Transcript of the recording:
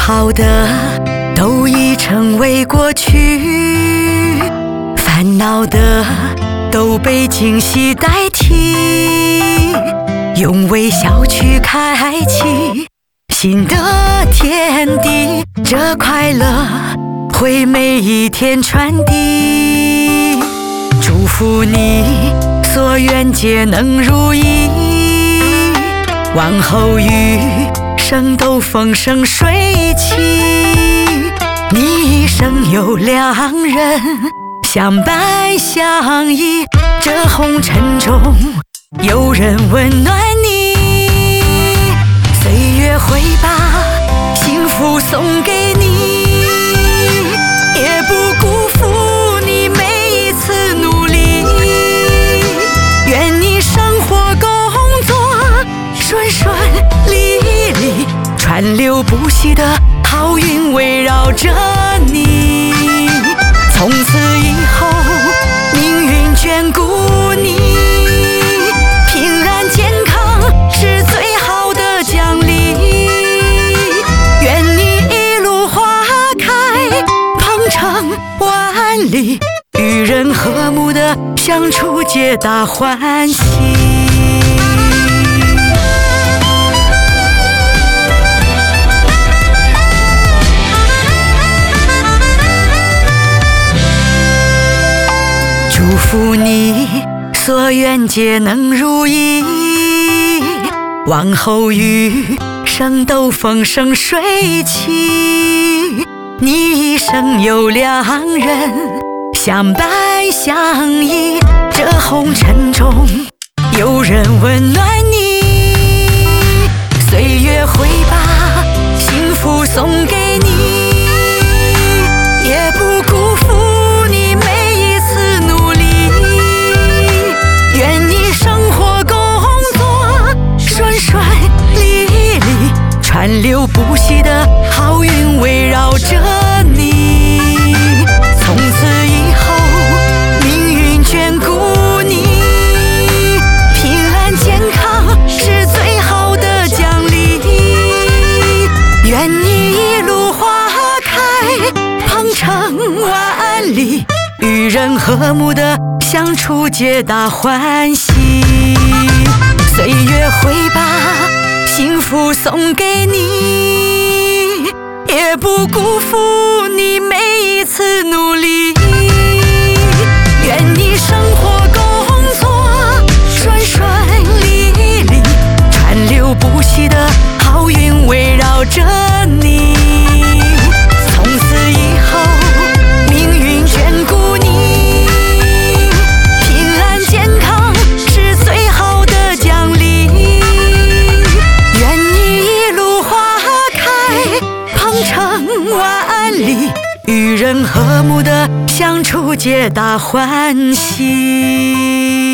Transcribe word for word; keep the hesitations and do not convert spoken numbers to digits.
好的都已成为过去，烦恼的都被惊喜代替，用微笑去开启新的天地，这快乐会每一天传递，祝福你所愿皆能如意，往后余生都风生水起，你一生有良人相伴相依，这红尘中有人温暖你，岁月会把幸福送给你，也不辜负你每一次努力，愿你生活工作顺顺利利，川流不息的好运围绕着你，从此以后命运眷顾你，平安健康是最好的奖励，愿你一路花开鹏程万里，与人和睦的相处皆大欢喜。祝福你所愿皆能如意，往后余生都风生水起，你一生有良人相伴相依，这红尘中有人温暖你，岁月会把幸福送给你，也不辜负川流不息的好运围绕着你，从此以后命运眷顾你，平安健康是最好的奖励，愿你一路花开鹏程万里，与人和睦的相处皆大欢喜，岁月会把幸福送给你，也不辜负你每一次努力，愿你生活工作顺顺利利，川流不息的好运围绕着你，从此以后命运眷顾你，平安健康是最好的奖励，万里与人和睦的相处皆大欢喜。